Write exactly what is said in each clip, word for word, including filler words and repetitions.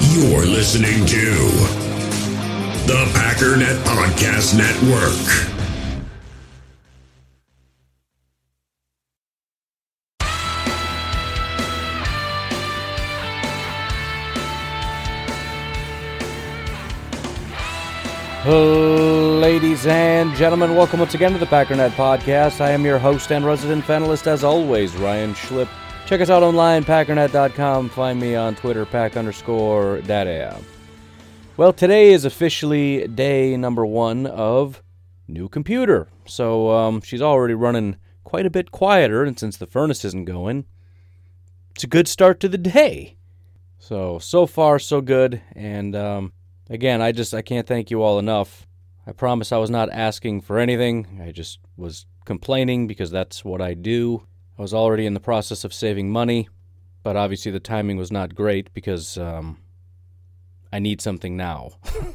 You're listening to the Packernet Podcast Network. Ladies and gentlemen, welcome once again to the Packernet Podcast. I am your host and resident fanalist, as always, Ryan Schlip. Check us out online, packernet dot com. Find me on Twitter, pack underscore data. Well, today is officially day number one of new computer. So um, she's already running quite a bit quieter, and since the furnace isn't going, it's a good start to the day. So, so far, so good, and um, Again, I just, I can't thank you all enough. I promise I was not asking for anything. I just was complaining because that's what I do. I was already in the process of saving money, but obviously the timing was not great because um, I need something now.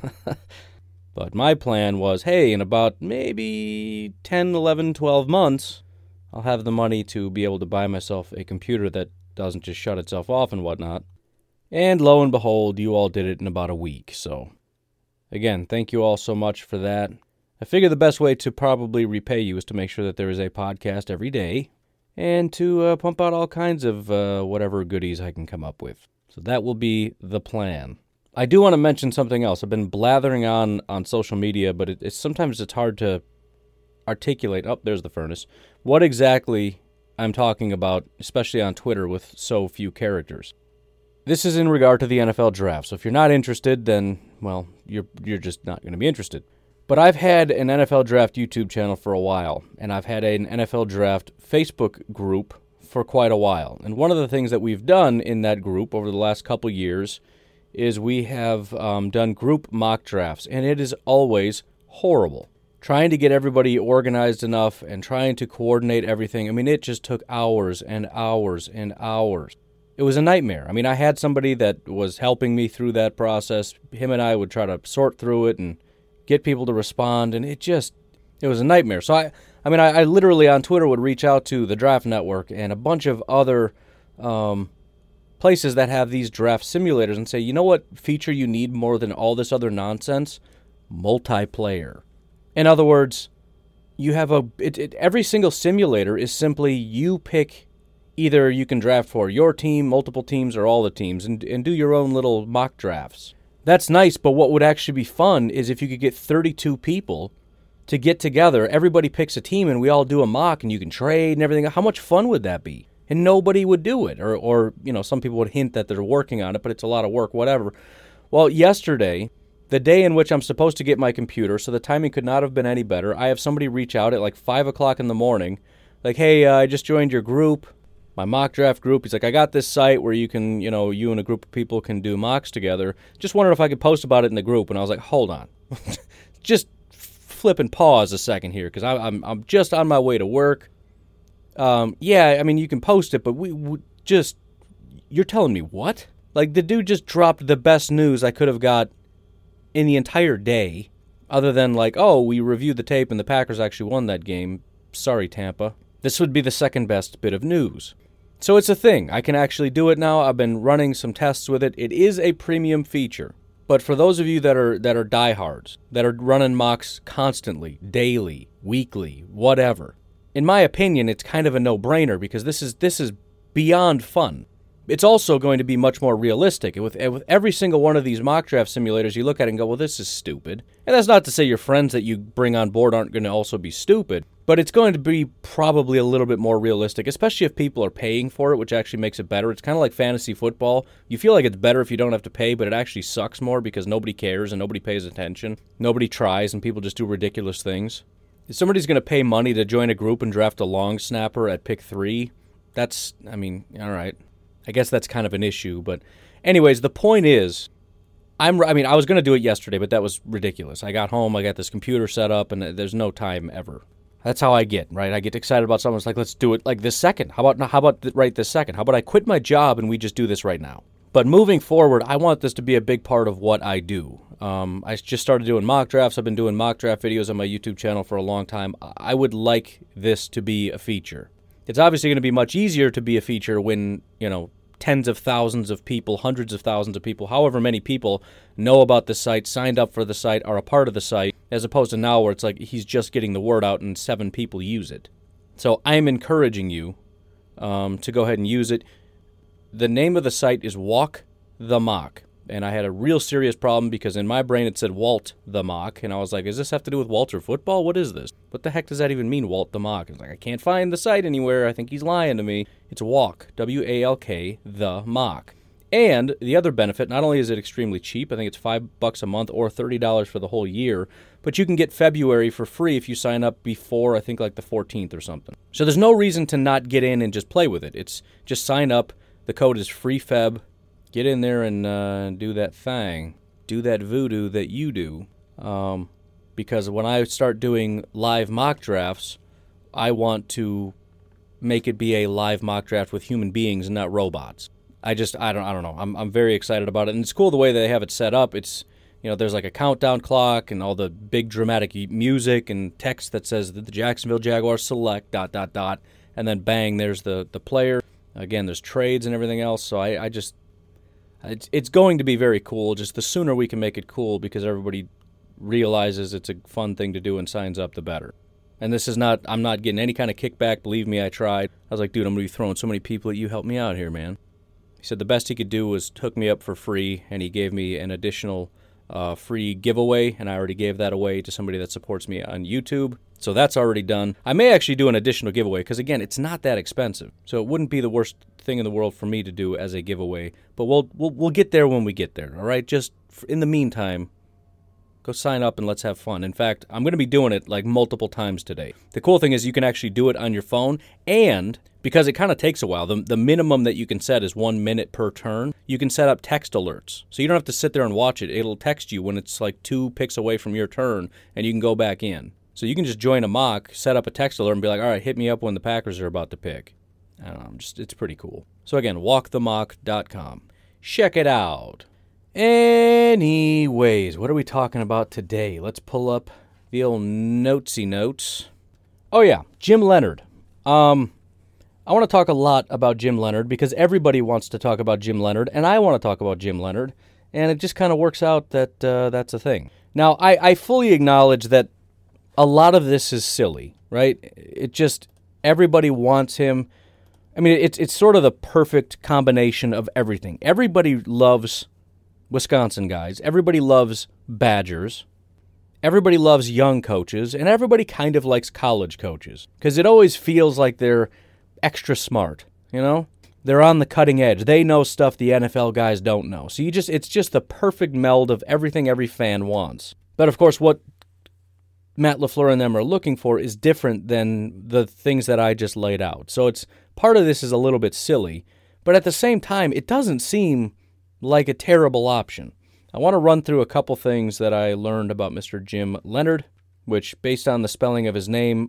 But my plan was, hey, in about maybe ten, eleven, twelve months, I'll have the money to be able to buy myself a computer that doesn't just shut itself off and whatnot. And lo and behold, you all did it in about a week. So, again, thank you all so much for that. I figure the best way to probably repay you is to make sure that there is a podcast every day and to uh, pump out all kinds of uh, whatever goodies I can come up with. So that will be the plan. I do want to mention something else. I've been blathering on on social media, but it, it's sometimes it's hard to articulate. Oh, there's the furnace. What exactly I'm talking about, especially on Twitter with so few characters. This is in regard to the N F L draft, so if you're not interested, then, well, you're you're just not going to be interested. But I've had an N F L draft YouTube channel for a while, and I've had an N F L draft Facebook group for quite a while. And one of the things that we've done in that group over the last couple years is we have um, done group mock drafts, and it is always horrible. Trying to get everybody organized enough and trying to coordinate everything, I mean, it just took hours and hours and hours. It was a nightmare. I mean, I had somebody that was helping me through that process. Him and I would try to sort through it and get people to respond, and it just, it was a nightmare. So, I I mean, I, I literally on Twitter would reach out to the Draft Network and a bunch of other um, places that have these draft simulators and say, you know what feature you need more than all this other nonsense? Multiplayer. In other words, you have a, it, it, every single simulator is simply you pick. Either you can draft for your team, multiple teams, or all the teams, and, and do your own little mock drafts. That's nice, but what would actually be fun is if you could get thirty-two people to get together, everybody picks a team, and we all do a mock, and you can trade and everything. How much fun would that be? And nobody would do it. Or, or you know, some people would hint that they're working on it, but it's a lot of work, whatever. Well, yesterday, the day in which I'm supposed to get my computer, so the timing could not have been any better, I have somebody reach out at like five o'clock in the morning, like, hey, uh, I just joined your group. My mock draft group. He's like, I got this site where you can, you know, you and a group of people can do mocks together. Just wondered if I could post about it in the group. And I was like, hold on. Just flip and pause a second here, because I'm I'm just on my way to work. Um, yeah, I mean, you can post it, but we, we just, you're telling me what? Like, the dude just dropped the best news I could have got in the entire day, other than like, oh, we reviewed the tape and the Packers actually won that game. Sorry, Tampa. This would be the second best bit of news. So it's a thing. I can actually do it now. I've been running some tests with it. It is a premium feature. But for those of you that are that are diehards, that are running mocks constantly, daily, weekly, whatever, in my opinion, it's kind of a no-brainer because this is this is beyond fun. It's also going to be much more realistic. With, with every single one of these mock draft simulators, you look at it and go, well, this is stupid. And that's not to say your friends that you bring on board aren't going to also be stupid, but it's going to be probably a little bit more realistic, especially if people are paying for it, which actually makes it better. It's kind of like fantasy football. You feel like it's better if you don't have to pay, but it actually sucks more because nobody cares and nobody pays attention. Nobody tries and people just do ridiculous things. If somebody's going to pay money to join a group and draft a long snapper at pick three, that's, I mean, all right. I guess that's kind of an issue, but anyways, the point is, I'm, I mean, I was going to do it yesterday, but that was ridiculous. I got home, I got this computer set up, and there's no time ever. That's how I get, right? I get excited about something. It's like, let's do it like this second. How about, how about right this second? How about I quit my job and we just do this right now? But moving forward, I want this to be a big part of what I do. Um, I just started doing mock drafts. I've been doing mock draft videos on my YouTube channel for a long time. I would like this to be a feature. It's obviously going to be much easier to be a feature when, you know, tens of thousands of people, hundreds of thousands of people, however many people know about the site, signed up for the site, are a part of the site, as opposed to now where it's like he's just getting the word out and seven people use it. So I'm encouraging you um, to go ahead and use it. The name of the site is Walk the Mock. And I had a real serious problem because in my brain it said Walt the Mock. And I was like, does this have to do with Walter football? What is this? What the heck does that even mean, Walt the Mock? It's like, I can't find the site anywhere. I think he's lying to me. It's Walk, W A L K, the Mock. And the other benefit, not only is it extremely cheap, I think it's five bucks a month or thirty dollars for the whole year, but you can get February for free if you sign up before, I think, like the fourteenth or something. So there's no reason to not get in and just play with it. It's just sign up. The code is FREEFEB. Get in there and uh, do that thing. Do that voodoo that you do. Um, because when I start doing live mock drafts, I want to make it be a live mock draft with human beings and not robots. I just, I don't I don't know. I'm I'm very excited about it. And it's cool the way they have it set up. It's, you know, there's like a countdown clock and all the big dramatic music and text that says that the Jacksonville Jaguars select dot, dot, dot. And then bang, there's the, the player. Again, there's trades and everything else. So I, I just... It's it's going to be very cool. Just the sooner we can make it cool because everybody realizes it's a fun thing to do and signs up, the better. And this is not, I'm not getting any kind of kickback. Believe me, I tried. I was like, dude, I'm going to be throwing so many people at you. Help me out here, man. He said the best he could do was hook me up for free, and he gave me an additional uh, free giveaway, and I already gave that away to somebody that supports me on YouTube. So that's already done. I may actually do an additional giveaway because, again, it's not that expensive. So it wouldn't be the worst thing in the world for me to do as a giveaway. But we'll we'll, we'll get there when we get there, all right? Just in the meantime, go sign up and let's have fun. In fact, I'm going to be doing it like multiple times today. The cool thing is you can actually do it on your phone, and because it kind of takes a while, the, the minimum that you can set is one minute per turn. You can set up text alerts. So you don't have to sit there and watch it. It'll text you when it's like two picks away from your turn, and you can go back in. So you can just join a mock, set up a text alert, and be like, all right, hit me up when the Packers are about to pick. I don't know, just it's pretty cool. So again, walk the mock dot com. Check it out. Anyways, what are we talking about today? Let's pull up the old notesy notes. Oh yeah, Jim Leonhard. Um, I want to talk a lot about Jim Leonhard because everybody wants to talk about Jim Leonhard, and I want to talk about Jim Leonhard, and it just kind of works out that uh, that's a thing. Now, I, I fully acknowledge that a lot of this is silly, right? It just, everybody wants him. I mean, it's it's sort of the perfect combination of everything. Everybody loves Wisconsin guys. Everybody loves Badgers. Everybody loves young coaches. And everybody kind of likes college coaches. Because it always feels like they're extra smart, you know? They're on the cutting edge. They know stuff the N F L guys don't know. So you just it's just the perfect meld of everything every fan wants. But, of course, what Matt LaFleur and them are looking for is different than the things that I just laid out. So it's part of this is a little bit silly, but at the same time, it doesn't seem like a terrible option. I want to run through a couple things that I learned about Mister Jim Leonhard, which, based on the spelling of his name,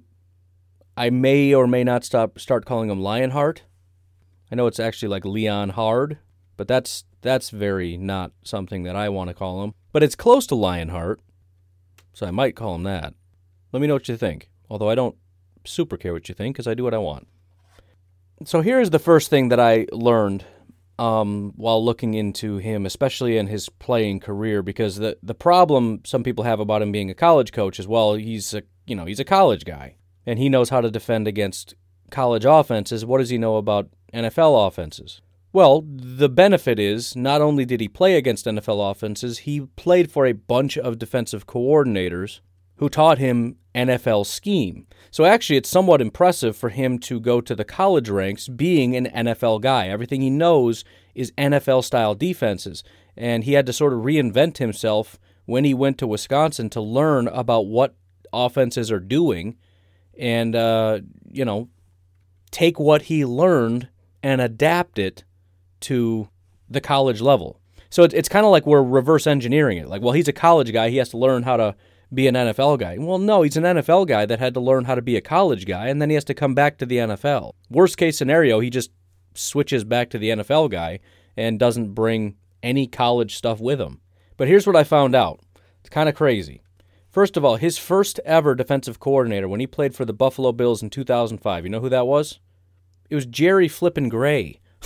I may or may not stop start calling him Lionheart. I know it's actually like Leon Hard, but that's that's very not something that I want to call him. But it's close to Lionheart, so I might call him that. Let me know what you think, although I don't super care what you think because I do what I want. So here's the first thing that I learned um, while looking into him, especially in his playing career, because the, the problem some people have about him being a college coach is, well, he's a, you know, he's a college guy, and he knows how to defend against college offenses. What does he know about N F L offenses? Well, the benefit is not only did he play against N F L offenses, he played for a bunch of defensive coordinators who taught him N F L scheme. So actually, it's somewhat impressive for him to go to the college ranks being an N F L guy. Everything he knows is N F L-style defenses, and he had to sort of reinvent himself when he went to Wisconsin to learn about what offenses are doing and, uh, you know, take what he learned and adapt it to the college level. So it's, it's kind of like we're reverse engineering it. Like, well, he's a college guy. He has to learn how to be an N F L guy. Well, no, he's an N F L guy that had to learn how to be a college guy, and then he has to come back to the N F L. Worst case scenario, he just switches back to the N F L guy and doesn't bring any college stuff with him. But here's what I found out. It's kind of crazy. First of all, his first ever defensive coordinator when he played for the Buffalo Bills in two thousand five, you know who that was? It was Jerry Flippin' Gray.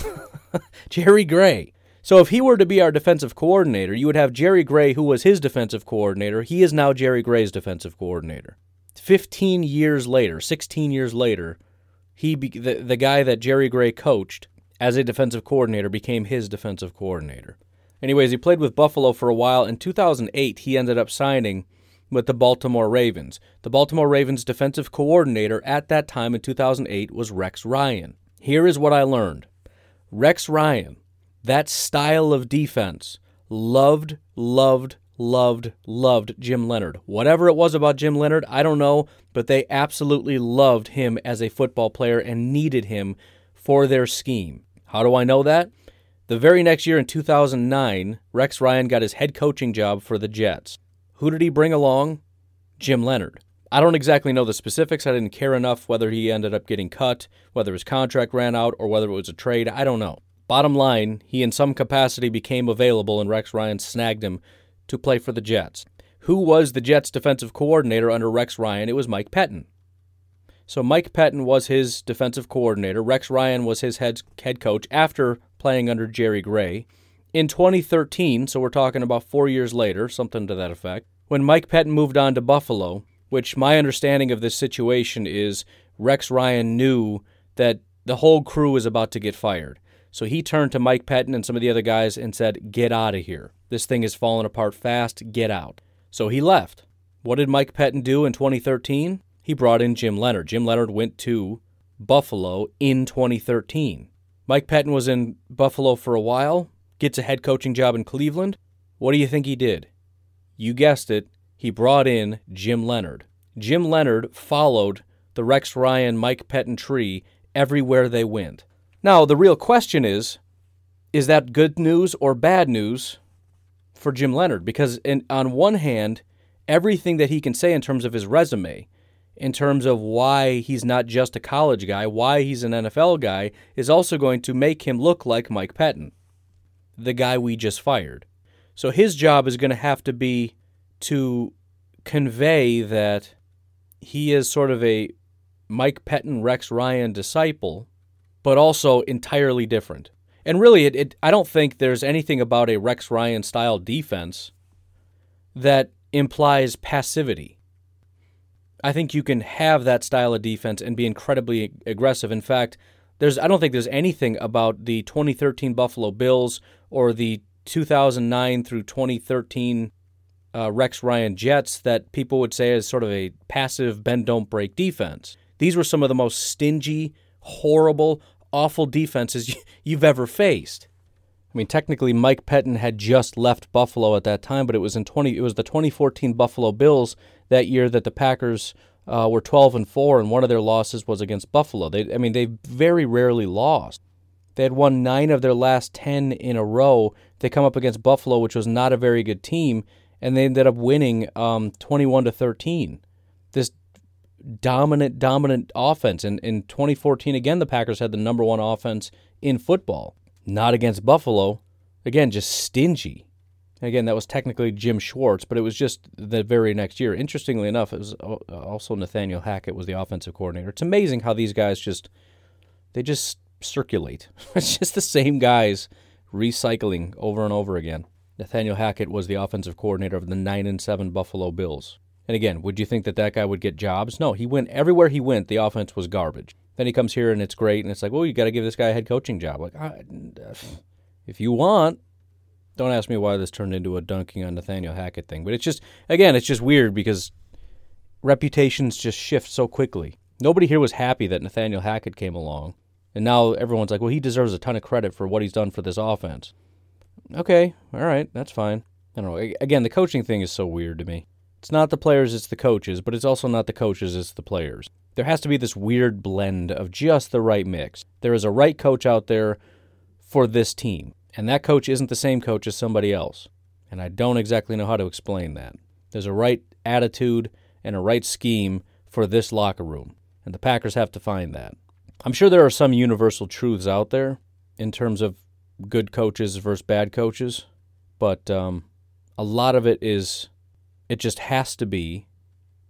Jerry Gray. So if he were to be our defensive coordinator, you would have Jerry Gray, who was his defensive coordinator. He is now Jerry Gray's defensive coordinator. Fifteen years later, sixteen years later, he be, the, the guy that Jerry Gray coached as a defensive coordinator became his defensive coordinator. Anyways, he played with Buffalo for a while. In two thousand eight, he ended up signing with the Baltimore Ravens. The Baltimore Ravens defensive coordinator at that time in two thousand eight was Rex Ryan. Here is what I learned. Rex Ryan, that style of defense, loved, loved, loved, loved Jim Leonhard. Whatever it was about Jim Leonhard, I don't know, but they absolutely loved him as a football player and needed him for their scheme. How do I know that? The very next year in two thousand nine, Rex Ryan got his head coaching job for the Jets. Who did he bring along? Jim Leonhard. I don't exactly know the specifics. I didn't care enough whether he ended up getting cut, whether his contract ran out, or whether it was a trade. I don't know. Bottom line, he in some capacity became available and Rex Ryan snagged him to play for the Jets. Who was the Jets' defensive coordinator under Rex Ryan? It was Mike Pettin. So Mike Pettin was his defensive coordinator. Rex Ryan was his head, head coach after playing under Jerry Gray. In twenty thirteen, so we're talking about four years later, something to that effect, when Mike Pettin moved on to Buffalo, which my understanding of this situation is Rex Ryan knew that the whole crew was about to get fired. So he turned to Mike Pettin and some of the other guys and said, get out of here. This thing is falling apart fast. Get out. So he left. What did Mike Pettin do in twenty thirteen? He brought in Jim Leonhard. Jim Leonhard went to Buffalo in twenty thirteen. Mike Pettin was in Buffalo for a while, gets a head coaching job in Cleveland. What do you think he did? You guessed it. He brought in Jim Leonhard. Jim Leonhard followed the Rex Ryan, Mike Pettin tree everywhere they went. Now, the real question is, is that good news or bad news for Jim Leonhard? Because in, on one hand, everything that he can say in terms of his resume, in terms of why he's not just a college guy, why he's an N F L guy, is also going to make him look like Mike Pettin, the guy we just fired. So his job is going to have to be to convey that he is sort of a Mike Pettin, Rex Ryan disciple, but also entirely different. And really, it, it, I don't think there's anything about a Rex Ryan-style defense that implies passivity. I think you can have that style of defense and be incredibly aggressive. In fact, there's I don't think there's anything about the twenty thirteen Buffalo Bills or the two thousand nine through twenty thirteen uh, Rex Ryan Jets that people would say is sort of a passive bend-don't-break defense. These were some of the most stingy, horrible, awful defenses you've ever faced. I mean, technically, Mike Pettin had just left Buffalo at that time, but it was in twenty. It was the twenty fourteen Buffalo Bills that year that the Packers uh, were twelve and four, and one of their losses was against Buffalo. They, I mean, they very rarely lost. They had won nine of their last ten in a row. They come up against Buffalo, which was not a very good team, and they ended up winning um, twenty-one to thirteen. This dominant, dominant offense. And in twenty fourteen, again, the Packers had the number one offense in football. Not against Buffalo. Again, just stingy. Again, that was technically Jim Schwartz, but it was just the very next year. Interestingly enough, it was also Nathaniel Hackett was the offensive coordinator. It's amazing how these guys just, they just circulate. It's just the same guys recycling over and over again. Nathaniel Hackett was the offensive coordinator of the nine and seven Buffalo Bills. And again, would you think that that guy would get jobs? No, he went, everywhere he went, the offense was garbage. Then he comes here and it's great, and it's like, well, you got to give this guy a head coaching job. Like, I, if you want, don't ask me why this turned into a dunking on Nathaniel Hackett thing. But it's just, again, it's just weird because reputations just shift so quickly. Nobody here was happy that Nathaniel Hackett came along, and now everyone's like, well, he deserves a ton of credit for what he's done for this offense. Okay, all right, that's fine. I don't know. Again, the coaching thing is so weird to me. It's not the players, it's the coaches, but it's also not the coaches, it's the players. There has to be this weird blend of just the right mix. There is a right coach out there for this team, and that coach isn't the same coach as somebody else. And I don't exactly know how to explain that. There's a right attitude and a right scheme for this locker room, and the Packers have to find that. I'm sure there are some universal truths out there in terms of good coaches versus bad coaches, but um, a lot of it is, it just has to be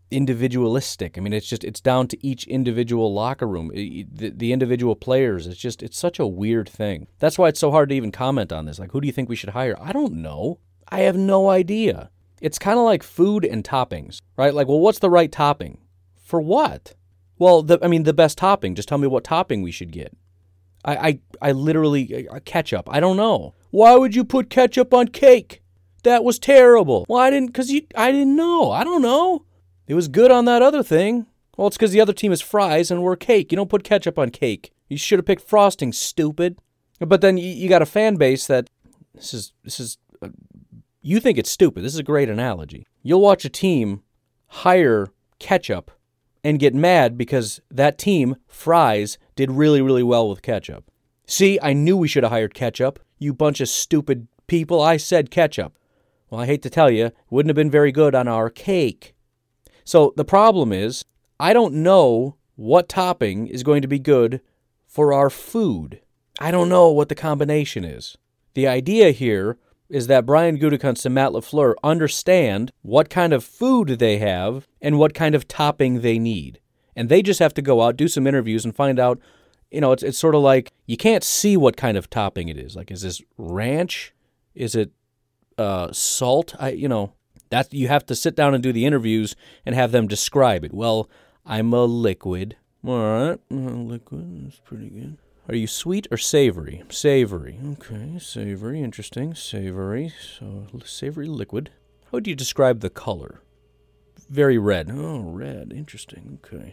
individualistic. I mean, it's just, it's down to each individual locker room, the, the individual players. It's just, it's such a weird thing. That's why it's so hard to even comment on this. Like, who do you think we should hire? I don't know. I have no idea. It's kind of like food and toppings, right? Like, well, what's the right topping? For what? Well, the, I mean, the best topping. Just tell me what topping we should get. I, I, I literally, uh, ketchup. I don't know. Why would you put ketchup on cake? That was terrible. Well, I didn't, because you, I didn't know. I don't know. It was good on that other thing. Well, it's because the other team is fries and we're cake. You don't put ketchup on cake. You should have picked frosting, stupid. But then you, you got a fan base that, this is, this is, uh, you think it's stupid. This is a great analogy. You'll watch a team hire ketchup and get mad because that team, fries, did really, really well with ketchup. See, I knew we should have hired ketchup. You bunch of stupid people. I said ketchup. Well, I hate to tell you, it wouldn't have been very good on our cake. So the problem is, I don't know what topping is going to be good for our food. I don't know what the combination is. The idea here is that Brian Gutekunst and Matt LaFleur understand what kind of food they have and what kind of topping they need. And they just have to go out, do some interviews, and find out, you know, it's it's sort of like you can't see what kind of topping it is. Like, is this ranch? Is it uh, salt? I, you know, that you have to sit down and do the interviews and have them describe it. Well, I'm a liquid. All right, uh, liquid, that's pretty good. Are you sweet or savory? Savory. Okay, savory, interesting. Savory, so savory liquid. How would you describe the color? Very red. Oh, red, interesting, okay.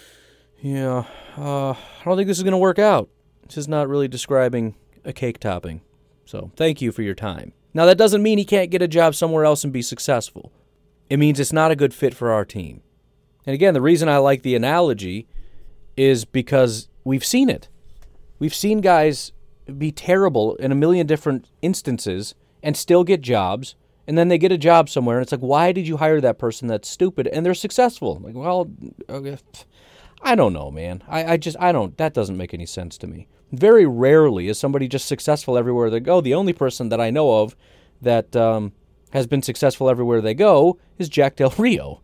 Yeah, uh, I don't think this is going to work out. This is not really describing a cake topping. So, thank you for your time. Now, that doesn't mean he can't get a job somewhere else and be successful. It means it's not a good fit for our team. And again, the reason I like the analogy is because we've seen it. We've seen guys be terrible in a million different instances and still get jobs, and then they get a job somewhere, and it's like, why did you hire that person that's stupid? And they're successful. Like, well, okay. I don't know, man. I, I just, I don't, that doesn't make any sense to me. Very rarely is somebody just successful everywhere they go. The only person that I know of that um, has been successful everywhere they go is Jack Del Rio.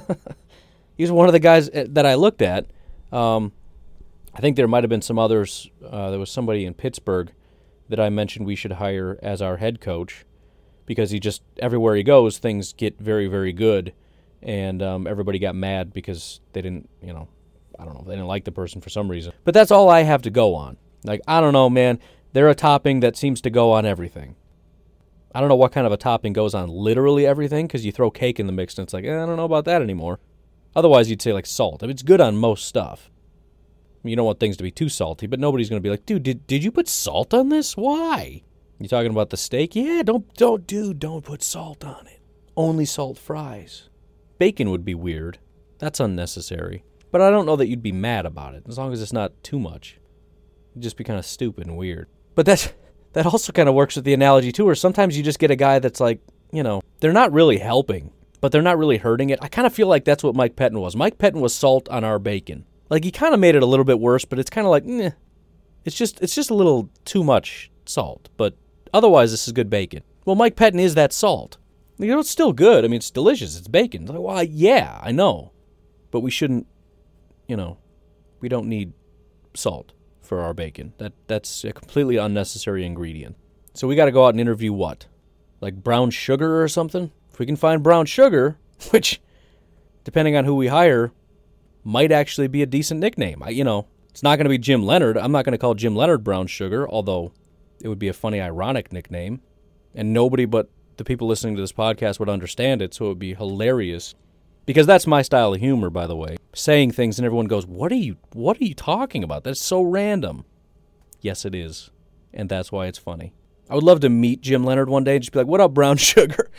He's one of the guys that I looked at. Um, I think there might have been some others. Uh, there was somebody in Pittsburgh that I mentioned we should hire as our head coach because he just, everywhere he goes, things get very, very good. And um, everybody got mad because they didn't, you know, I don't know, they didn't like the person for some reason. But that's all I have to go on. Like, I don't know, man. They're a topping that seems to go on everything. I don't know what kind of a topping goes on literally everything because you throw cake in the mix and it's like, eh, I don't know about that anymore. Otherwise, you'd say like salt. I mean, it's good on most stuff. You don't want things to be too salty, but nobody's going to be like, dude, did did you put salt on this? Why? You talking about the steak? Yeah, don't, don't, dude, don't put salt on it. Only salt fries. Bacon would be weird. That's unnecessary. But I don't know that you'd be mad about it, as long as it's not too much. It'd just be kind of stupid and weird. But that's, that also kind of works with the analogy, too, where sometimes you just get a guy that's like, you know, they're not really helping, but they're not really hurting it. I kind of feel like that's what Mike Pettin was. Mike Pettin was salt on our bacon. Like, he kind of made it a little bit worse, but it's kind of like, eh. It's just, it's just a little too much salt, but otherwise this is good bacon. Well, Mike Pettin is that salt. You know, it's still good. I mean, it's delicious. It's bacon. It's like, well, yeah, I know. But we shouldn't, you know, we don't need salt for our bacon. That That's a completely unnecessary ingredient. So we got to go out and interview what? Like brown sugar or something? If we can find brown sugar, which, depending on who we hire, might actually be a decent nickname. I, you know, it's not going to be Jim Leonard. I'm not going to call Jim Leonard Brown Sugar, although it would be a funny, ironic nickname. And nobody but the people listening to this podcast would understand it, so it would be hilarious. Because that's my style of humor, by the way. Saying things and everyone goes, what are you what are you talking about? That's so random. Yes, it is. And that's why it's funny. I would love to meet Jim Leonard one day and just be like, what up, Brown Sugar?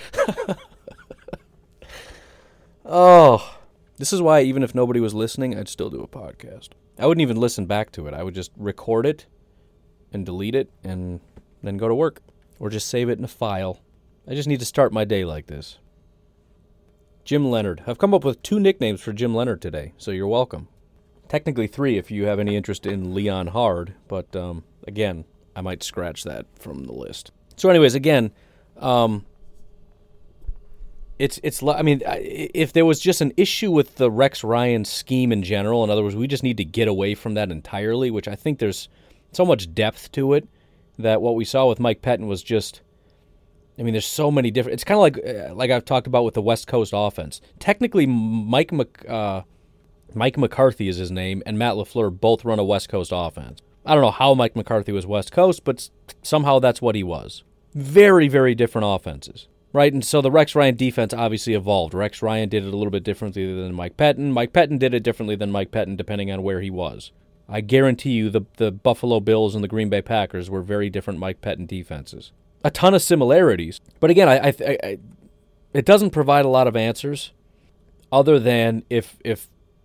Oh, this is why even if nobody was listening, I'd still do a podcast. I wouldn't even listen back to it. I would just record it and delete it and then go to work. Or just save it in a file. I just need to start my day like this. Jim Leonard. I've come up with two nicknames for Jim Leonard today, so you're welcome. Technically three if you have any interest in Leon Hard, but um, again, I might scratch that from the list. So anyways, again, um, It's, it's. I mean, if there was just an issue with the Rex Ryan scheme in general, in other words, we just need to get away from that entirely, which I think there's so much depth to it that what we saw with Mike Pettine was just, I mean, there's so many different, it's kind of like, like I've talked about with the West Coast offense. Technically, Mike Mc, uh, Mike McCarthy is his name, and Matt LaFleur both run a West Coast offense. I don't know how Mike McCarthy was West Coast, but somehow that's what he was. Very, very different offenses. Right, and so the Rex Ryan defense obviously evolved. Rex Ryan did it a little bit differently than Mike Pettine. Mike Pettine did it differently than Mike Pettine, depending on where he was. I guarantee you the, the Buffalo Bills and the Green Bay Packers were very different Mike Pettine defenses. A ton of similarities. But again, I, I, I, it doesn't provide a lot of answers other than if, if,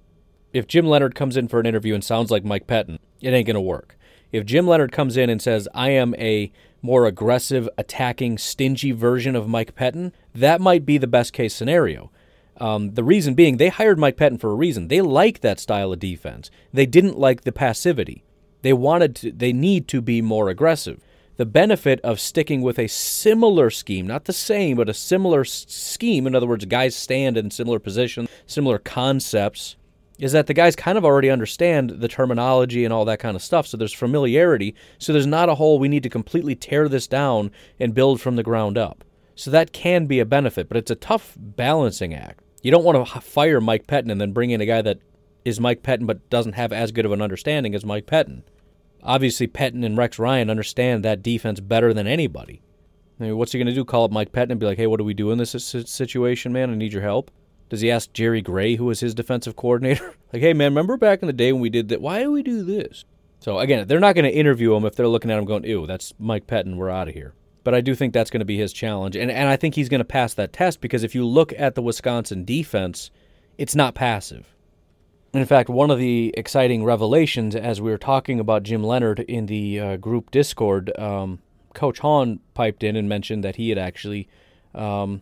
if Jim Leonhard comes in for an interview and sounds like Mike Pettine, it ain't going to work. If Jim Leonhard comes in and says, I am a more aggressive, attacking, stingy version of Mike Pettine, that might be the best case scenario. Um, the reason being, they hired Mike Pettine for a reason. They like that style of defense. They didn't like the passivity. They wanted to, they need to be more aggressive. The benefit of sticking with a similar scheme, not the same, but a similar s- scheme, in other words, guys stand in similar positions, similar concepts, is that the guys kind of already understand the terminology and all that kind of stuff, so there's familiarity, so there's not a whole, we need to completely tear this down and build from the ground up. So that can be a benefit, but it's a tough balancing act. You don't want to fire Mike Pettine and then bring in a guy that is Mike Pettine but doesn't have as good of an understanding as Mike Pettine. Obviously, Pettine and Rex Ryan understand that defense better than anybody. I mean, what's he going to do, call up Mike Pettine and be like, hey, what do we do in this situation, man? I need your help. Does he ask Jerry Gray, who was his defensive coordinator? Like, hey, man, remember back in the day when we did that? Why do we do this? So, again, they're not going to interview him if they're looking at him going, ew, that's Mike Pettine, we're out of here. But I do think that's going to be his challenge. And, and I think he's going to pass that test because if you look at the Wisconsin defense, it's not passive. In fact, one of the exciting revelations as we were talking about Jim Leonhard in the uh, group Discord, um, Coach Hahn piped in and mentioned that he had actually um,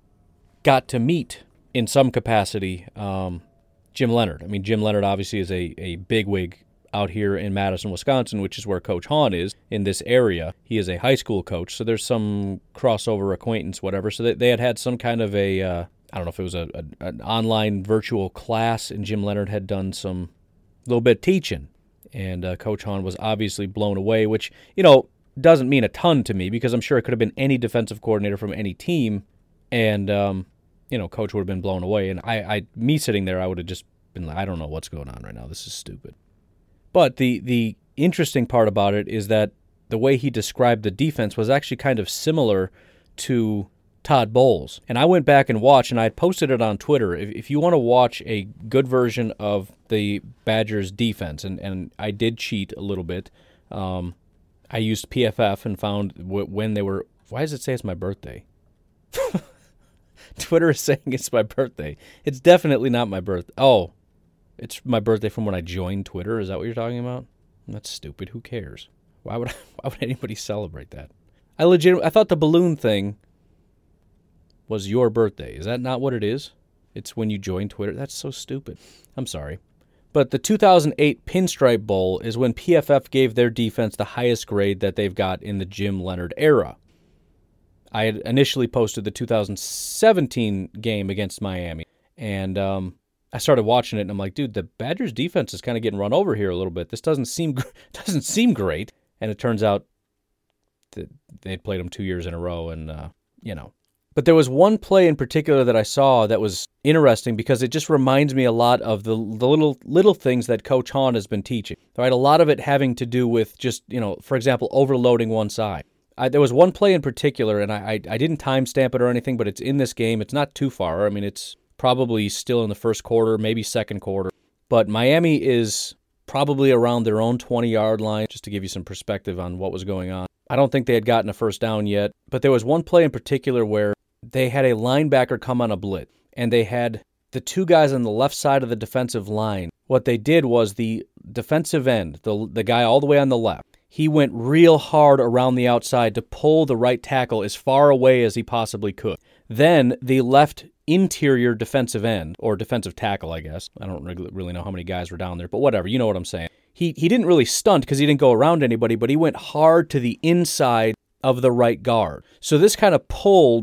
got to meet in some capacity, um, Jim Leonhard. I mean, Jim Leonhard obviously is a, a bigwig out here in Madison, Wisconsin, which is where Coach Hahn is in this area. He is a high school coach, so there's some crossover acquaintance, whatever. So they, they had had some kind of a, uh, I don't know if it was a, a an online virtual class, and Jim Leonhard had done some little bit of teaching. And uh, Coach Hahn was obviously blown away, which, you know, doesn't mean a ton to me because I'm sure it could have been any defensive coordinator from any team, and, um, you know, Coach would have been blown away. And I, I, me sitting there, I would have just been like, I don't know what's going on right now. This is stupid. But the the interesting part about it is that the way he described the defense was actually kind of similar to Todd Bowles. And I went back and watched, and I had posted it on Twitter. If, if you want to watch a good version of the Badgers defense, and, and I did cheat a little bit, um, I used P F F and found w- when they were, why does it say it's my birthday? Twitter is saying it's my birthday. It's definitely not my birthday. Oh, it's my birthday from when I joined Twitter. Is that what you're talking about? That's stupid. Who cares? Why would I, why would anybody celebrate that? I legit I thought the balloon thing was your birthday. Is that not what it is? It's when you join Twitter. That's so stupid. I'm sorry. But the two thousand eight Pinstripe Bowl is when P F F gave their defense the highest grade that they've got in the Jim Leonhard era. I had initially posted the two thousand seventeen game against Miami, and um, I started watching it, and I'm like, dude, the Badgers defense is kind of getting run over here a little bit. This doesn't seem doesn't seem great. And it turns out that they'd played them two years in a row, and, uh, you know. But there was one play in particular that I saw that was interesting because it just reminds me a lot of the the little little things that Coach Hahn has been teaching. Right, a lot of it having to do with just, you know, for example, overloading one side. I, there was one play in particular, and I, I, I didn't timestamp it or anything, but it's in this game. It's not too far. I mean, it's probably still in the first quarter, maybe second quarter. But Miami is probably around their own twenty-yard line, just to give you some perspective on what was going on. I don't think they had gotten a first down yet, but there was one play in particular where they had a linebacker come on a blitz, and they had the two guys on the left side of the defensive line. What they did was the defensive end, the the guy all the way on the left, he went real hard around the outside to pull the right tackle as far away as he possibly could. Then the left interior defensive end, or defensive tackle, I guess. I don't really know how many guys were down there, but whatever, you know what I'm saying. He he didn't really stunt because he didn't go around anybody, but he went hard to the inside of the right guard. So this kind of pulled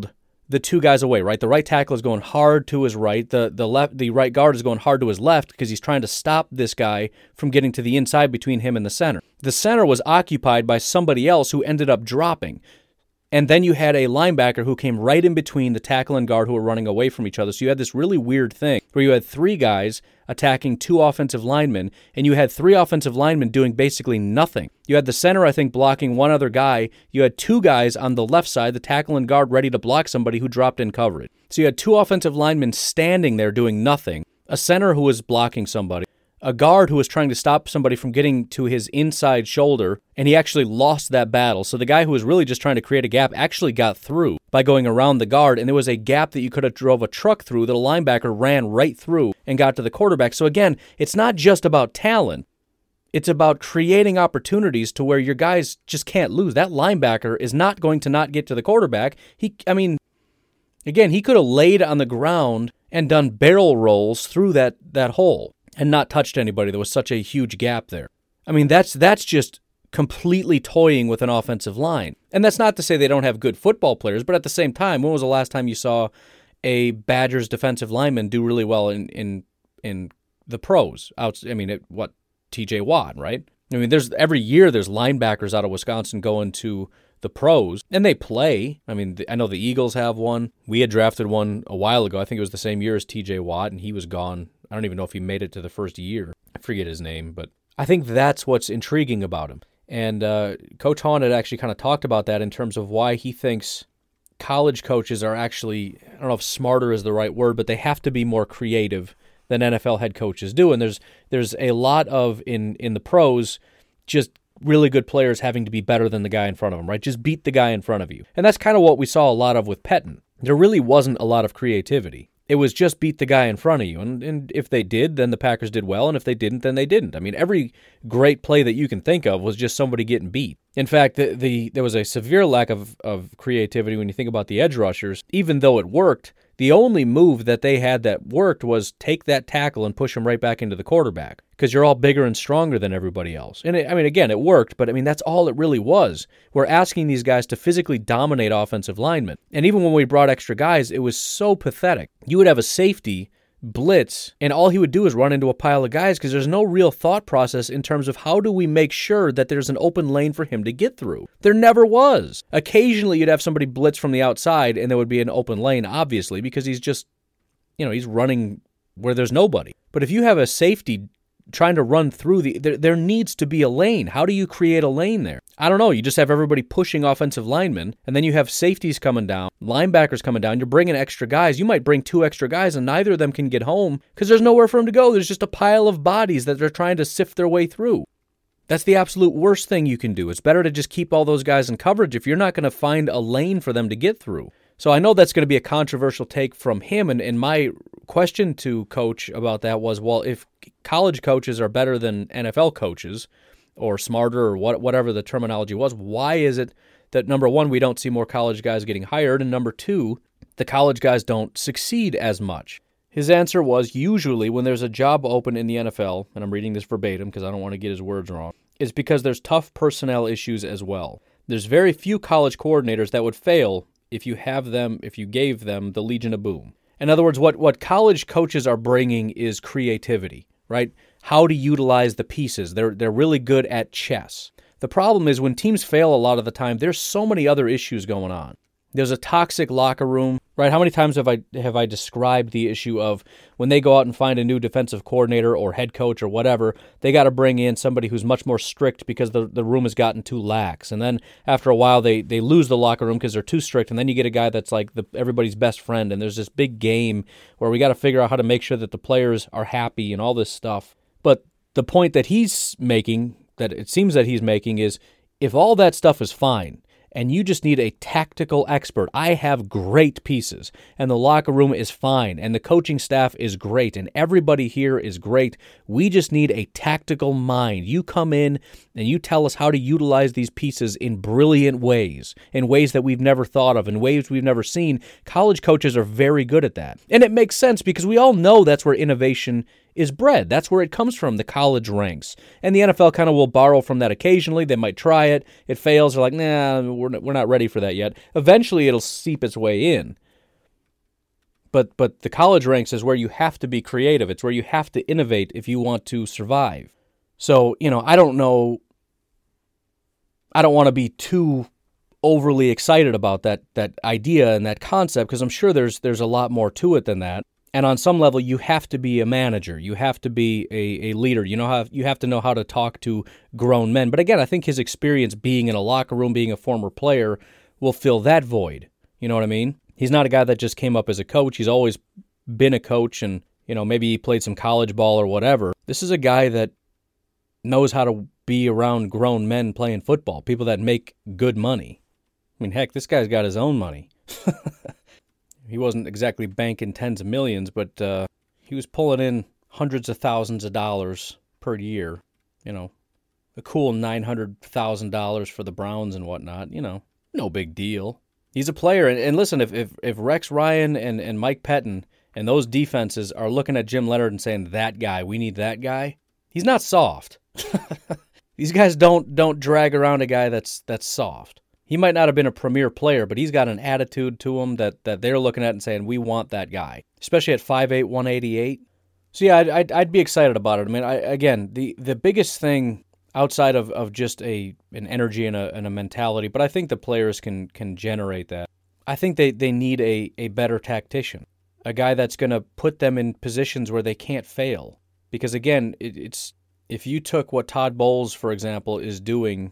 the two guys away, right? The right tackle is going hard to his right. The the left, the right guard is going hard to his left because he's trying to stop this guy from getting to the inside between him and the center. The center was occupied by somebody else who ended up dropping. And then you had a linebacker who came right in between the tackle and guard who were running away from each other. So you had this really weird thing where you had three guys attacking two offensive linemen, and you had three offensive linemen doing basically nothing. You had the center, I think, blocking one other guy. You had two guys on the left side, the tackle and guard, ready to block somebody who dropped in coverage. So you had two offensive linemen standing there doing nothing, a center who was blocking somebody, a guard who was trying to stop somebody from getting to his inside shoulder, and he actually lost that battle. So the guy who was really just trying to create a gap actually got through by going around the guard, and there was a gap that you could have drove a truck through that a linebacker ran right through and got to the quarterback. So again, it's not just about talent. It's about creating opportunities to where your guys just can't lose. That linebacker is not going to not get to the quarterback. He, I mean, again, he could have laid on the ground and done barrel rolls through that, that hole and not touched anybody. There was such a huge gap there. I mean, that's that's just completely toying with an offensive line. And that's not to say they don't have good football players, but at the same time, when was the last time you saw a Badgers defensive lineman do really well in in, in the pros? Out, I mean, it, what, T J Watt, right? I mean, there's every year there's linebackers out of Wisconsin going to the pros, and they play. I mean, I know the Eagles have one. We had drafted one a while ago. I think it was the same year as T J Watt, and he was gone. I don't even know if he made it to the first year. I forget his name, but I think that's what's intriguing about him. And uh, Coach Hahn had actually kind of talked about that in terms of why he thinks college coaches are actually, I don't know if smarter is the right word, but they have to be more creative than N F L head coaches do. And there's there's a lot of, in, in the pros, just really good players having to be better than the guy in front of them, right? Just beat the guy in front of you. And that's kind of what we saw a lot of with Pettine. There really wasn't a lot of creativity. It was just beat the guy in front of you. And, and if they did, then the Packers did well. And if they didn't, then they didn't. I mean, every great play that you can think of was just somebody getting beat. In fact, the, the there was a severe lack of, of creativity when you think about the edge rushers. Even though it worked, the only move that they had that worked was take that tackle and push him right back into the quarterback because you're all bigger and stronger than everybody else. And it, I mean, again, it worked, but I mean, that's all it really was. We're asking these guys to physically dominate offensive linemen. And even when we brought extra guys, it was so pathetic. You would have a safety blitz, and all he would do is run into a pile of guys because there's no real thought process in terms of how do we make sure that there's an open lane for him to get through. There never was. Occasionally you'd have somebody blitz from the outside and there would be an open lane, obviously, because he's just, you know, he's running where there's nobody. But if you have a safety trying to run through the, there, there needs to be a lane. How do you create a lane there? I don't know. You just have everybody pushing offensive linemen, and then you have safeties coming down, linebackers coming down. You're bringing extra guys. You might bring two extra guys, and neither of them can get home because there's nowhere for them to go. There's just a pile of bodies that they're trying to sift their way through. That's the absolute worst thing you can do. It's better to just keep all those guys in coverage if you're not going to find a lane for them to get through. So I know that's going to be a controversial take from him, and, and my question to Coach about that was, well, if college coaches are better than N F L coaches, or smarter, or what, whatever the terminology was, why is it that, number one, we don't see more college guys getting hired, and number two, the college guys don't succeed as much? His answer was, usually when there's a job open in the N F L, and I'm reading this verbatim because I don't want to get his words wrong, it's because there's tough personnel issues as well. There's very few college coordinators that would fail if you have them, if you gave them the Legion of Boom. In other words, what, what college coaches are bringing is creativity, right? How to utilize the pieces. They're they're really good at chess. The problem is when teams fail a lot of the time, there's so many other issues going on. There's a toxic locker room, right? How many times have I have I described the issue of when they go out and find a new defensive coordinator or head coach or whatever, they got to bring in somebody who's much more strict because the, the room has gotten too lax. And then after a while, they they lose the locker room because they're too strict. And then you get a guy that's like the, everybody's best friend. And there's this big game where we got to figure out how to make sure that the players are happy and all this stuff. But the point that he's making, that it seems that he's making, is if all that stuff is fine, and you just need a tactical expert. I have great pieces, and the locker room is fine, and the coaching staff is great, and everybody here is great. We just need a tactical mind. You come in and you tell us how to utilize these pieces in brilliant ways, in ways that we've never thought of, in ways we've never seen. College coaches are very good at that. And it makes sense because we all know that's where innovation is bred. That's where it comes from, the college ranks. And the N F L kind of will borrow from that occasionally. They might try it. It fails. They're like, nah, we're not, we're not ready for that yet. Eventually, it'll seep its way in. But but the college ranks is where you have to be creative. It's where you have to innovate if you want to survive. So, you know, I don't know. I don't want to be too overly excited about that that idea and that concept, because I'm sure there's there's a lot more to it than that. And on some level, you have to be a manager. You have to be a, a leader. You know how you have to know how to talk to grown men. But again, I think his experience being in a locker room, being a former player, will fill that void. You know what I mean? He's not a guy that just came up as a coach. He's always been a coach, and you know maybe he played some college ball or whatever. This is a guy that knows how to be around grown men playing football, people that make good money. I mean, heck, this guy's got his own money. He wasn't exactly banking tens of millions, but uh, he was pulling in hundreds of thousands of dollars per year. You know, a cool nine hundred thousand dollars for the Browns and whatnot. You know, no big deal. He's a player. And, and listen, if, if if Rex Ryan and, and Mike Pettin and those defenses are looking at Jim Leonhard and saying, that guy, we need that guy, he's not soft. These guys don't don't drag around a guy that's that's soft. He might not have been a premier player, but he's got an attitude to him that, that they're looking at and saying, we want that guy, especially at five eight, one eighty-eight. So, yeah, I'd, I'd, I'd be excited about it. I mean, I, again, the, the biggest thing outside of, of just a an energy and a, and a mentality, but I think the players can can generate that. I think they, they need a, a better tactician, a guy that's going to put them in positions where they can't fail. Because, again, it, it's if you took what Todd Bowles, for example, is doing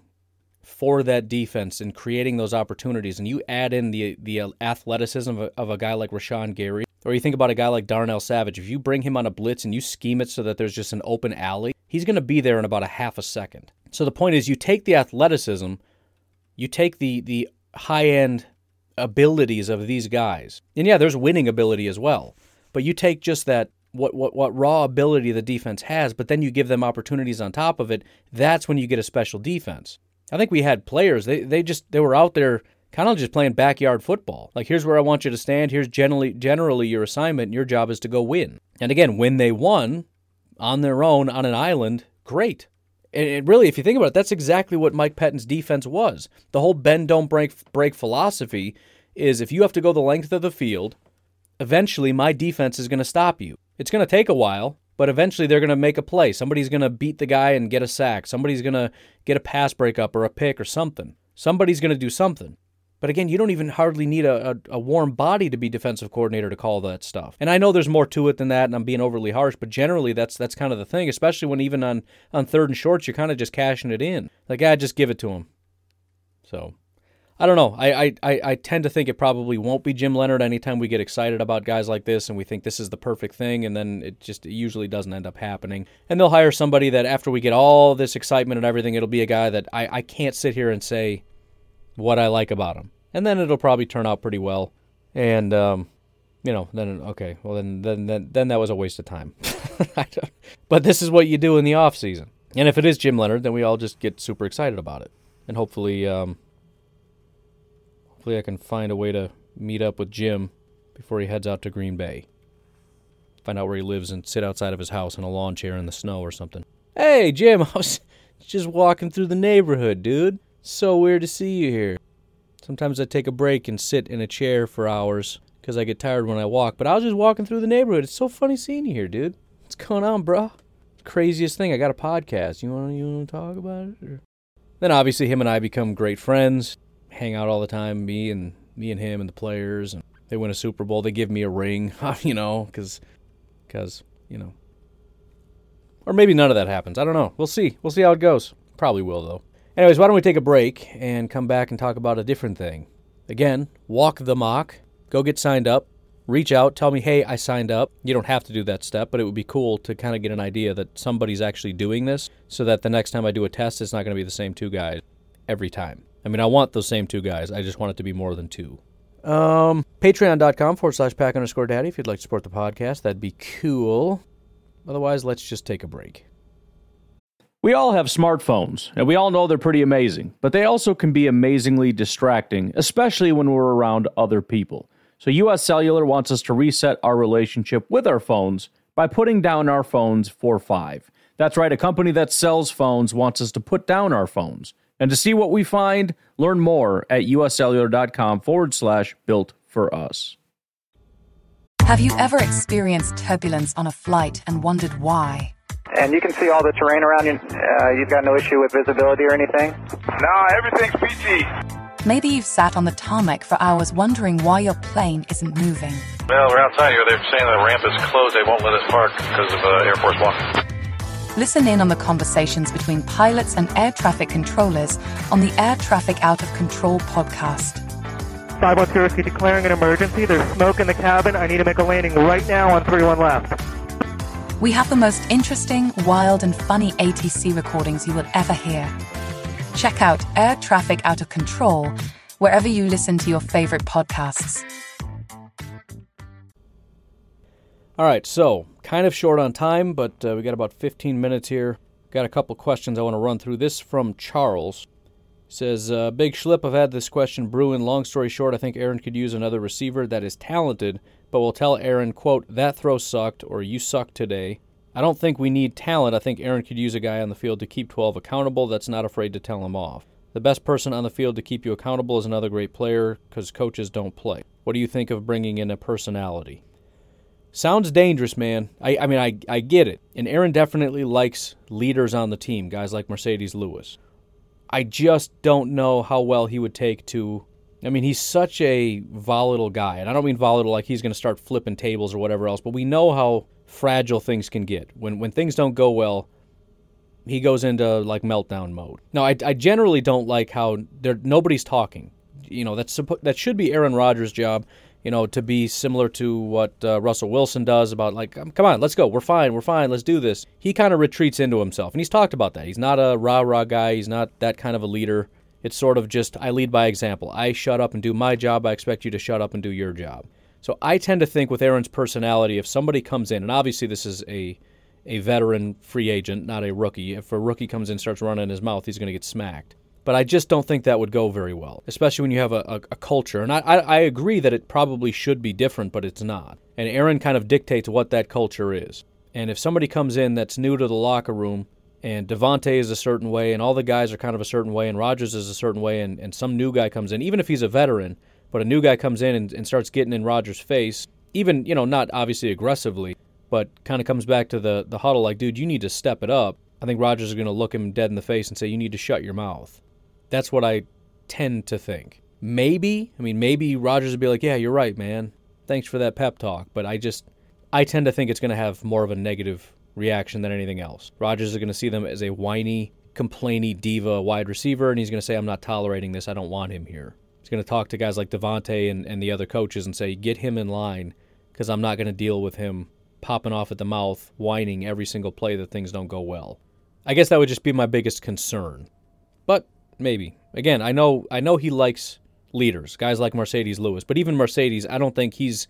for that defense and creating those opportunities, and you add in the the athleticism of a, of a guy like Rashawn Gary, or you think about a guy like Darnell Savage, if you bring him on a blitz and you scheme it so that there's just an open alley, he's going to be there in about a half a second. So the point is, you take the athleticism, you take the the high-end abilities of these guys, and yeah, there's winning ability as well, but you take just that what what what raw ability the defense has, but then you give them opportunities on top of it. That's when you get a special defense. I think we had players, they they just they were out there kind of just playing backyard football. Like, here's where I want you to stand, here's generally generally your assignment, and your job is to go win. And again, when they won on their own on an island, great. And it really, if you think about it, that's exactly what Mike Pettin's defense was. The whole bend, don't break, break philosophy is, if you have to go the length of the field, eventually my defense is going to stop you. It's going to take a while, but eventually they're going to make a play. Somebody's going to beat the guy and get a sack. Somebody's going to get a pass breakup or a pick or something. Somebody's going to do something. But again, you don't even hardly need a, a, a warm body to be defensive coordinator to call that stuff. And I know there's more to it than that, and I'm being overly harsh, but generally that's that's kind of the thing, especially when even on, on third and shorts, you're kind of just cashing it in. Like, ah, just give it to him. So, I don't know. I, I, I tend to think it probably won't be Jim Leonhard anytime we get excited about guys like this and we think this is the perfect thing, and then it just it usually doesn't end up happening. And they'll hire somebody that after we get all this excitement and everything, it'll be a guy that I, I can't sit here and say what I like about him. And then it'll probably turn out pretty well. And, um, you know, then, okay, well, then then then, then that was a waste of time. But this is what you do in the off season. And if it is Jim Leonhard, then we all just get super excited about it. And hopefully, um, hopefully I can find a way to meet up with Jim before he heads out to Green Bay. Find out where he lives and sit outside of his house in a lawn chair in the snow or something. Hey, Jim, I was just walking through the neighborhood, dude. So weird to see you here. Sometimes I take a break and sit in a chair for hours because I get tired when I walk. But I was just walking through the neighborhood. It's so funny seeing you here, dude. What's going on, bro? Craziest thing. I got a podcast. You want you want to talk about it? Or? Then obviously him and I become great friends. Hang out all the time. Me and me and him and the players. And they win a Super Bowl. They give me a ring. You know, because because you know. Or maybe none of that happens. I don't know. We'll see. We'll see how it goes. Probably will though. Anyways, why don't we take a break and come back and talk about a different thing? Again, walk the mock. Go get signed up. Reach out. Tell me, hey, I signed up. You don't have to do that step, but it would be cool to kind of get an idea that somebody's actually doing this so that the next time I do a test, it's not going to be the same two guys every time. I mean, I want those same two guys. I just want it to be more than two. Um, Patreon.com forward slash pack underscore daddy if you'd like to support the podcast. That'd be cool. Otherwise, let's just take a break. We all have smartphones, and we all know they're pretty amazing, but they also can be amazingly distracting, especially when we're around other people. So U S Cellular wants us to reset our relationship with our phones by putting down our phones for five. That's right, a company that sells phones wants us to put down our phones. And to see what we find, learn more at uscellular.com forward slash built for us. Have you ever experienced turbulence on a flight and wondered why? And you can see all the terrain around you. Uh, you've got no issue with visibility or anything? No, everything's peachy. Maybe you've sat on the tarmac for hours wondering why your plane isn't moving. Well, we're outside here. They're saying the ramp is closed. They won't let us park because of uh, Air Force One. Listen in on the conversations between pilots and air traffic controllers on the Air Traffic Out of Control podcast. five one zero, declaring an emergency. There's smoke in the cabin. I need to make a landing right now on three one left. We have the most interesting, wild, and funny A T C recordings you will ever hear. Check out Air Traffic Out of Control wherever you listen to your favorite podcasts. All right, so kind of short on time, but uh, we got about fifteen minutes here. Got a couple questions I want to run through. This from Charles. Says, uh, Big Schlip, I've had this question brewing. Long story short, I think Aaron could use another receiver that is talented, but will tell Aaron, quote, that throw sucked, or you suck today. I don't think we need talent. I think Aaron could use a guy on the field to keep twelve accountable that's not afraid to tell him off. The best person on the field to keep you accountable is another great player, because coaches don't play. What do you think of bringing in a personality? Sounds dangerous, man. I, I mean, I, I get it. And Aaron definitely likes leaders on the team, guys like Mercedes Lewis. I just don't know how well he would take to, I mean, he's such a volatile guy. And I don't mean volatile like he's going to start flipping tables or whatever else, but we know how fragile things can get. When when things don't go well, he goes into, like, meltdown mode. Now, I, I generally don't like how there nobody's talking. You know, that's that should be Aaron Rodgers' job, you know, to be similar to what uh, Russell Wilson does about, like, come on, let's go. We're fine. We're fine. Let's do this. He kind of retreats into himself, and he's talked about that. He's not a rah-rah guy. He's not that kind of a leader. It's sort of just, I lead by example. I shut up and do my job. I expect you to shut up and do your job. So I tend to think with Aaron's personality, if somebody comes in, and obviously this is a a veteran free agent, not a rookie. If a rookie comes in and starts running his mouth, he's going to get smacked. But I just don't think that would go very well, especially when you have a, a, a culture. And I, I, I agree that it probably should be different, but it's not. And Aaron kind of dictates what that culture is. And if somebody comes in that's new to the locker room, and Devontae is a certain way, and all the guys are kind of a certain way, and Rodgers is a certain way, and, and some new guy comes in, even if he's a veteran, but a new guy comes in and, and starts getting in Rodgers' face, even, you know, not obviously aggressively, but kind of comes back to the, the huddle like, dude, you need to step it up. I think Rodgers is going to look him dead in the face and say, you need to shut your mouth. That's what I tend to think. Maybe, I mean, maybe Rodgers would be like, yeah, you're right, man. Thanks for that pep talk. But I just, I tend to think it's going to have more of a negative reaction than anything else. Rodgers is going to see them as a whiny, complainy diva wide receiver, and he's going to say, I'm not tolerating this. I don't want him here. He's going to talk to guys like Devontae and, and the other coaches and say, get him in line, because I'm not going to deal with him popping off at the mouth, whining every single play that things don't go well. I guess that would just be my biggest concern. But maybe. Again, I know I know he likes leaders, guys like Mercedes Lewis, but even Mercedes, I don't think he's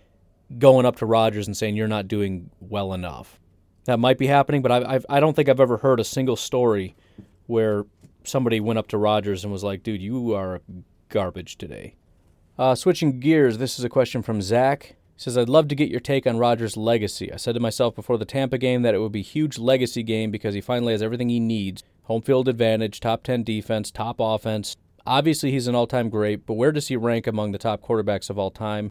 going up to Rodgers and saying, you're not doing well enough. That might be happening, but I I've, I don't think I've ever heard a single story where somebody went up to Rodgers and was like, dude, you are garbage today. Uh, switching gears, this is a question from Zach. He says, I'd love to get your take on Rodgers' legacy. I said to myself before the Tampa game that it would be a huge legacy game because he finally has everything he needs. Home field advantage, top ten defense, top offense. Obviously, he's an all-time great, but where does he rank among the top quarterbacks of all time?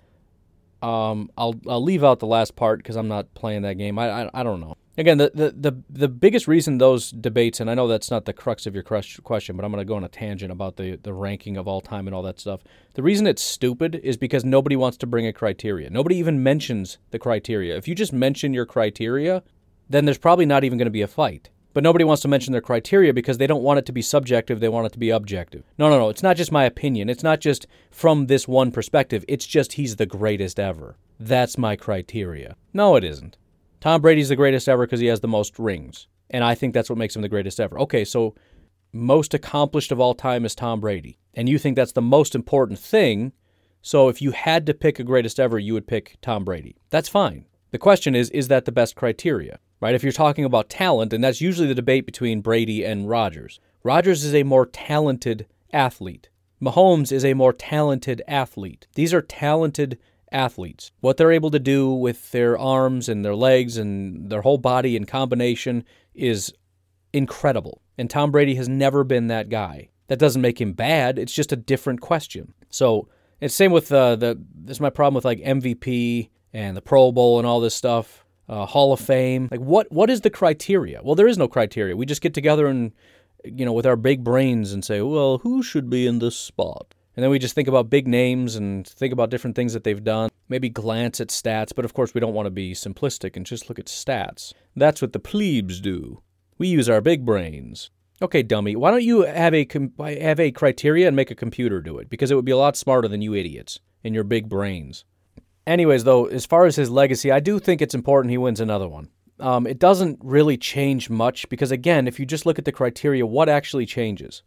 Um, I'll I'll leave out the last part because I'm not playing that game. I, I I don't know. Again, the, the, the, the biggest reason those debates, and I know that's not the crux of your question, but I'm going to go on a tangent about the, the ranking of all time and all that stuff. The reason it's stupid is because nobody wants to bring a criteria. Nobody even mentions the criteria. If you just mention your criteria, then there's probably not even going to be a fight. But nobody wants to mention their criteria because they don't want it to be subjective, they want it to be objective. No, no, no, it's not just my opinion. It's not just from this one perspective. It's just he's the greatest ever. That's my criteria. No, it isn't. Tom Brady's the greatest ever because he has the most rings. And I think that's what makes him the greatest ever. Okay, so most accomplished of all time is Tom Brady. And you think that's the most important thing. So if you had to pick a greatest ever, you would pick Tom Brady. That's fine. The question is, is that the best criteria? Right? If you're talking about talent, and that's usually the debate between Brady and Rodgers. Rodgers is a more talented athlete. Mahomes is a more talented athlete. These are talented athletes. What they're able to do with their arms and their legs and their whole body in combination is incredible. And Tom Brady has never been that guy. That doesn't make him bad. It's just a different question. So it's same with uh, the. This is my problem with like M V P and the Pro Bowl and all this stuff, uh, Hall of Fame. Like, what what is the criteria? Well, there is no criteria. We just get together and, you know, with our big brains and say, well, who should be in this spot? And then we just think about big names and think about different things that they've done, maybe glance at stats, but of course we don't want to be simplistic and just look at stats. That's what the plebes do. We use our big brains. Okay, dummy, why don't you have a com- have a criteria and make a computer do it? Because it would be a lot smarter than you idiots and your big brains. Anyways, though, as far as his legacy, I do think it's important he wins another one. Um, it doesn't really change much because, again, if you just look at the criteria, what actually changes?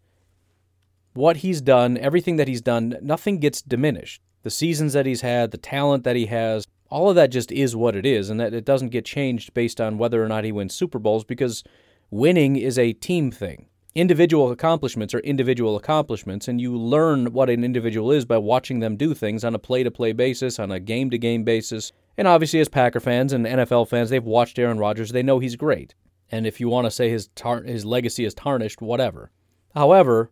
What he's done, everything that he's done, nothing gets diminished. The seasons that he's had, the talent that he has, all of that just is what it is, and that it doesn't get changed based on whether or not he wins Super Bowls because winning is a team thing. Individual accomplishments are individual accomplishments, and you learn what an individual is by watching them do things on a play-to-play basis, on a game-to-game basis. And obviously, as Packer fans and N F L fans, they've watched Aaron Rodgers. They know he's great. And if you want to say his tar- his legacy is tarnished, whatever. However,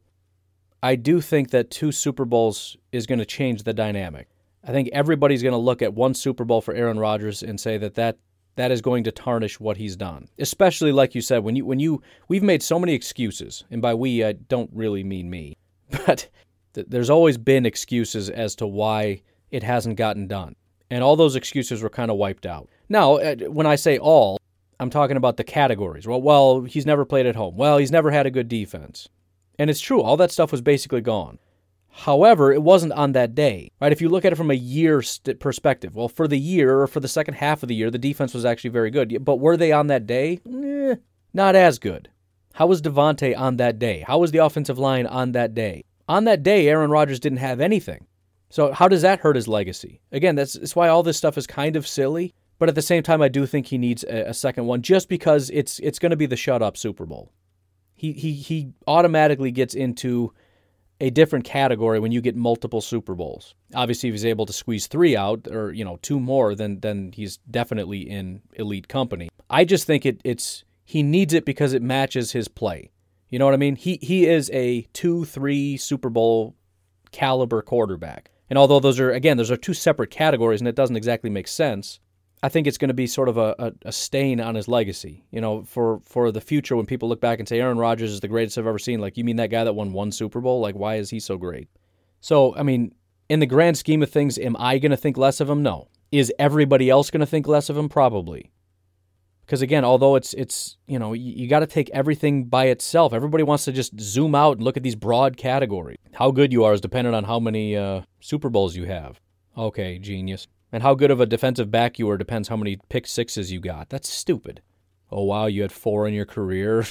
I do think that two Super Bowls is going to change the dynamic. I think everybody's going to look at one Super Bowl for Aaron Rodgers and say that that, that is going to tarnish what he's done. Especially, like you said, when you when you we've made so many excuses, and by we, I don't really mean me, but th- there's always been excuses as to why it hasn't gotten done. And all those excuses were kind of wiped out. Now, when I say all, I'm talking about the categories. Well, well, he's never played at home. Well, he's never had a good defense. And it's true, all that stuff was basically gone. However, it wasn't on that day, right? If you look at it from a year st- perspective, well, for the year or for the second half of the year, the defense was actually very good. But were they on that day? Eh, not as good. How was Devontae on that day? How was the offensive line on that day? On that day, Aaron Rodgers didn't have anything. So how does that hurt his legacy? Again, that's, that's why all this stuff is kind of silly. But at the same time, I do think he needs a, a second one just because it's it's going to be the shut-up Super Bowl. He he he automatically gets into a different category when you get multiple Super Bowls. Obviously, if he's able to squeeze three out, or you know, two more, then then he's definitely in elite company. I just think it it's he needs it because it matches his play. You know what I mean? He he is a two, three Super Bowl caliber quarterback. And although those are again, those are two separate categories, and it doesn't exactly make sense, I think it's going to be sort of a, a, a stain on his legacy, you know, for, for the future when people look back and say Aaron Rodgers is the greatest I've ever seen. Like, you mean that guy that won one Super Bowl? Like, why is he so great? So, I mean, in the grand scheme of things, am I going to think less of him? No. Is everybody else going to think less of him? Probably. Because, again, although it's, it's you know, you, you got to take everything by itself. Everybody wants to just zoom out and look at these broad categories. How good you are is dependent on how many uh, Super Bowls you have. Okay, genius. And how good of a defensive back you are depends how many pick sixes you got. That's stupid. Oh, wow, you had four in your career?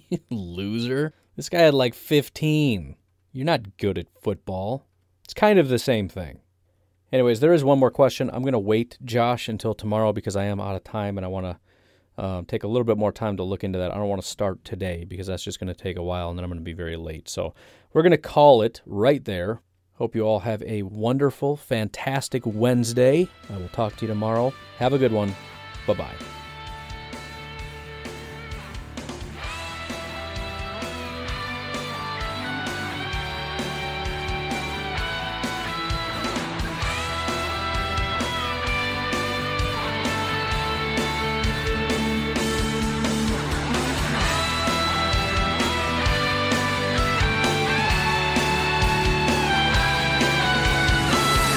Loser. This guy had like fifteen. You're not good at football. It's kind of the same thing. Anyways, there is one more question. I'm going to wait, Josh, until tomorrow because I am out of time and I want to uh, take a little bit more time to look into that. I don't want to start today because that's just going to take a while and then I'm going to be very late. So we're going to call it right there. Hope you all have a wonderful, fantastic Wednesday. I will talk to you tomorrow. Have a good one. Bye-bye.